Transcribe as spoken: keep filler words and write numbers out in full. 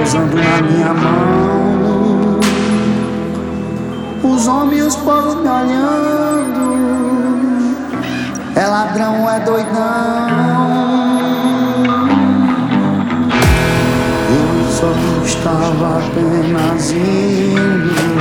pousando na minha mão. Os homens e os povos me olhando. É ladrão, é doidão. Eu só estava apenas indo.